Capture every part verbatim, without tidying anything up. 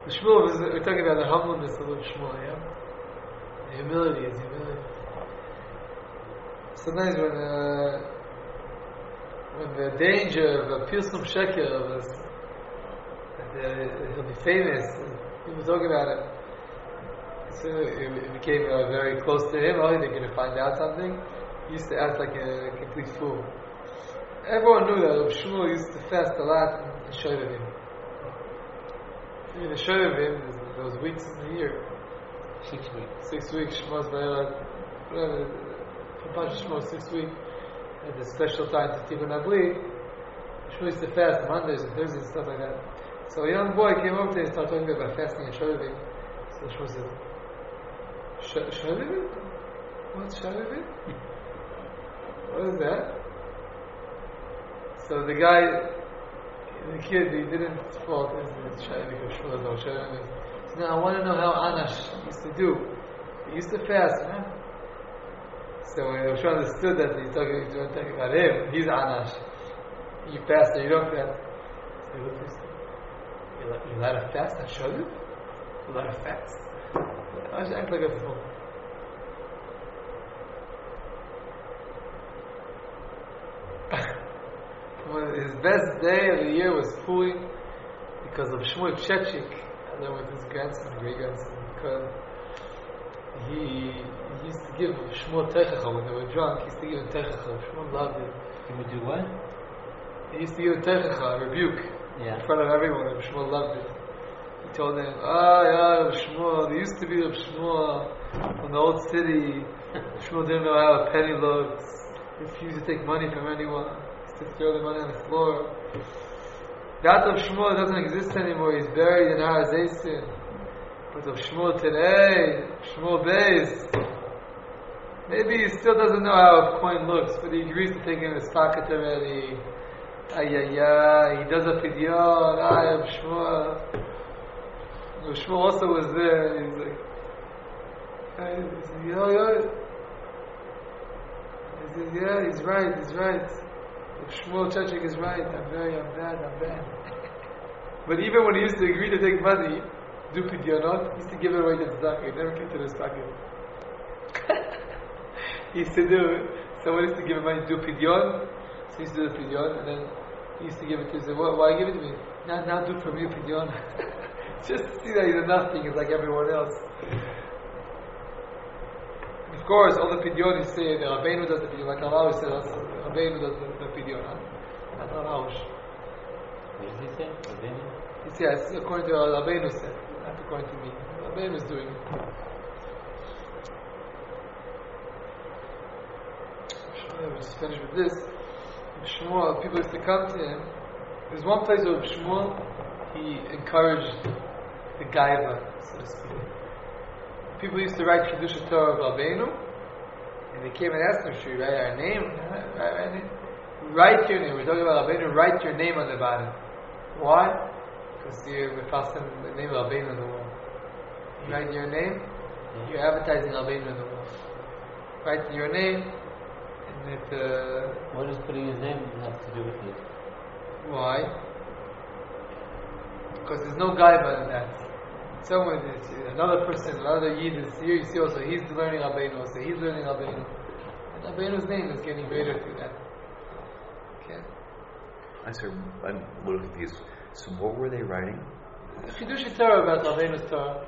The Shmuel was, we're talking about the humbleness of Shmuel, yeah? The humility is humility. Sometimes when uh, when the danger of a Pilsum Sheker was that uh, he'll be famous, people talking about it, so it, it became uh, very close to him. Oh, they're going to find out something. He used to act like a complete fool. Everyone knew that Rav Shmuel used to fast a lot in Shovavim. In the Shovavim, those weeks in the year. Six weeks. Six weeks, Shmos Vayelad, whatever, from Parshat Shmos, six weeks. At the special time to Tikkun Avli, Shmuel used to fast Mondays and Thursdays and stuff like that. So a young boy came over to him and started talking about fasting in Shovavim. So Shmuel said, Shovavim? What's Shovavim? What is that? So the guy, the kid, he didn't fault his Shovavim because Shmuel knows Shovavim. So now I want to know how Anash used to do. He used to fast, huh? So when Rosh understood that he's talking, he's talking about him, he's Anash. You fast or you don't fast. So what is You're allowed, you're allowed to fast on Shovavim? You're allowed to fast. I should act like a fool. Well, his best day of the year was Purim because of Shmuel Chechik, along with his grandson, great grandson, because he, he used to give Shmuel Techacha when they were drunk. He used to give him Techacha. Shmuel loved it. He would do what? He used to give him Techacha, a rebuke, yeah. in front of everyone, and Shmuel loved it. He told him, ah, yeah, Rav Shmuel, there used to be Rav Shmuel from the old city. Shmuel didn't know how a penny looks. He refused to take money from anyone. He used to throw the money on the floor. That of Shmuel doesn't exist anymore. He's buried in Har Hazeisin. But of Shmuel today, Shmuel Beis, maybe he still doesn't know how a coin looks, but he agrees to take it in his pocket already. Ay, ay, ay, he does a pidyon, ay, of Shmuel. Shmuel also was there, he's like, hey, he said, yo, yo. He said, yeah, he's right, he's right. Shmuel Chechik is right, I'm very, I'm bad, I'm bad. But even when he used to agree to take money, do pidyonot, he used to give it away to tzedakah, he never came to his pocket. He used to do, someone used to give him money to do pidyon, so he used to do the pidyon, and then he used to give it to him, he said, why, why give it to me? Now, now do for me pidyon. Just to see that he's a nothing, he's like everyone else. Of course, all the pidyon you say, the Rabbeinu does the pidyon, like Allah said, Rabbeinu does the, the pidyon. Not Raush. What did he say? Rabbeinu? He says, yes, according to what Rabbeinu said, not according to me. Rabbeinu is doing it. We'll just finish with this. Shmuel, people used to come to him. There's one place where Shmuel, he encouraged the gaiva, so to speak. People used to write Kedusha Torah of Rabbeinu, and they came and asked him, should we write our name? Write, write, write, write your name. We're talking about Rabbeinu, write your name on the bottom. Why? Because you're passing the name of Rabbeinu in the wall. You write your name, you're advertising Rabbeinu in the wall. Write your name, and it... Uh, what does putting his name have to do with it? Why? Because there's no gaiva in that. Someone is, another person, another Yid is here, you see also he's learning Rabbeinu, also he's learning Rabbeinu. And Rabbeinu's name is getting greater through that. Okay? I sir, I'm a little confused. So what were they writing? Chidush Torah about Rabbeinu's Torah.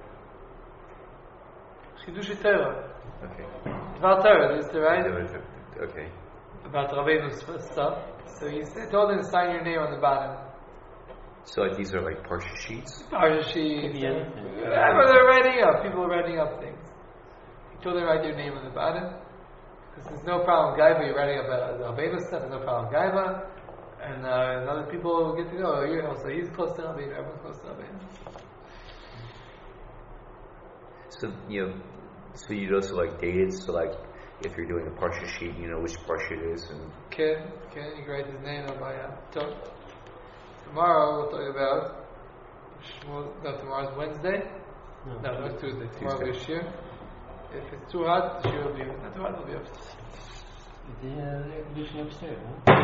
Chidush Torah. Okay. About Torah, this is the right? Okay. About Rabbeinu's stuff. So he told them to sign your name on the bottom. So like these are like parsha sheets? Parsha sheets. Yeah. Whatever they're writing up. People are writing up things. He told them to write your name on the bottom. Because there's no problem Gaiva, you're writing up the Rabbeinu stuff, there's no problem Gaiva. And uh, other people will get to know, oh, you're also, he's close to Rabbeinu, everyone's close to Rabbeinu. So, you know, so you'd also like date it, so like if you're doing a parsha sheet, you know which parsha it is. And Okay, okay, you can write his name on my uh, Tomorrow we'll talk about Shmuel. No, tomorrow's Wednesday. No, No, no, it's Tuesday. Tomorrow will be Tuesday. a shir. If it's too hot, the shir will be. Not too hot, it'll be upstairs. Yeah, they're conditioning upstairs, huh?